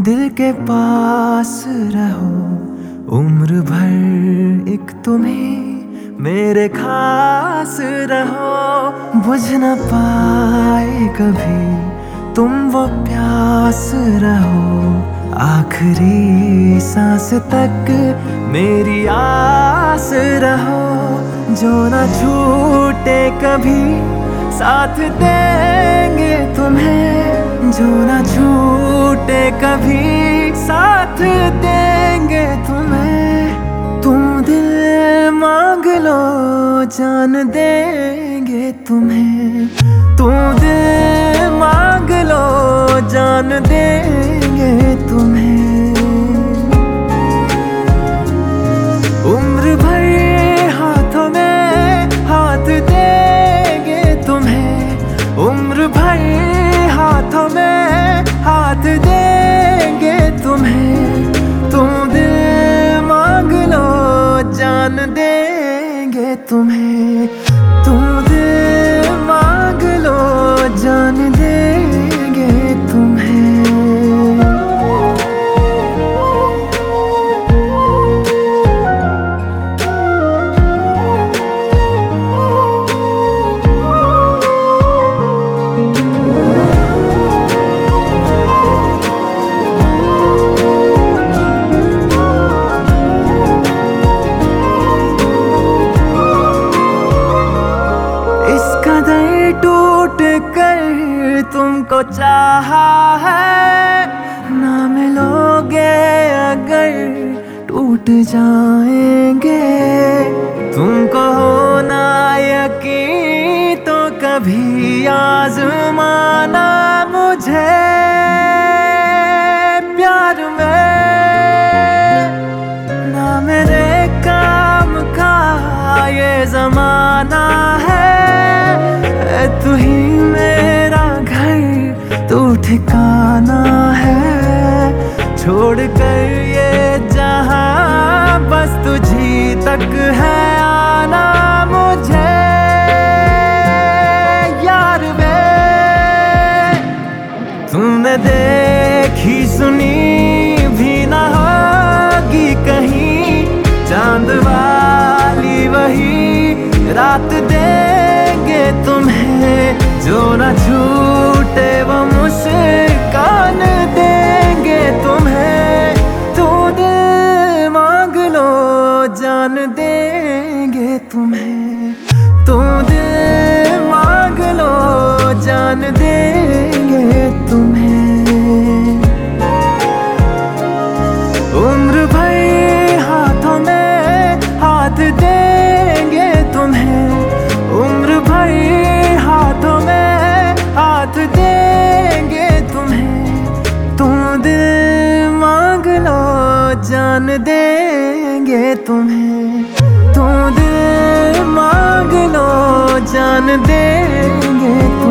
दिल के पास रहो उम्र भर, एक तुम्हें मेरे खास रहो। बुझ न पाए कभी तुम वो प्यास रहो, आखिरी सांस तक मेरी आस रहो। जो न छूटे कभी साथ देंगे तुम्हें, जो न छूटे कभी साथ देंगे तुम्हें। तुम दिल मांग लो जान देंगे तुम्हें, तुम दिल मांग लो जान देंगे तुम्हें। उम्र भर हाथों में हाथ देंगे तुम्हें, उम्र भर हाथों में हाथ देंगे तुम्हें। तुम दिल मांग लो जान देंगे तुम्हें, तुम दिल मांग लो जान देंगे तुम्हें। टूट कर तुमको चाहा है, ना मिलोगे अगर टूट जाएंगे। तुमको होना यकीन तो कभी आजमाना मुझे प्यार में, ना मेरे काम का ये जमाना है। तू ही मेरा घर तू ठिकाना है, छोड़ कर ये जहां बस तुझी तक है आना मुझे यार वे। तूने देखी सुनी भी ना होगी कहीं, चांद वाली वही रात देंगे तुम्हें। जो न छूटे वो मुस्कान देंगे तुम्हें। तू दिल मांग लो जान देंगे तुम्हें, तू दिल मांग लो जान देंगे तुम्हें। उम्र भर हाथों में हाथ देंगे तुम्हें, उम्र भर हाथों में हाथ देंगे तुम्हें। तुम दिल मांग लो जान देंगे तुम्हें, तुम दिल मांग लो जान देंगे।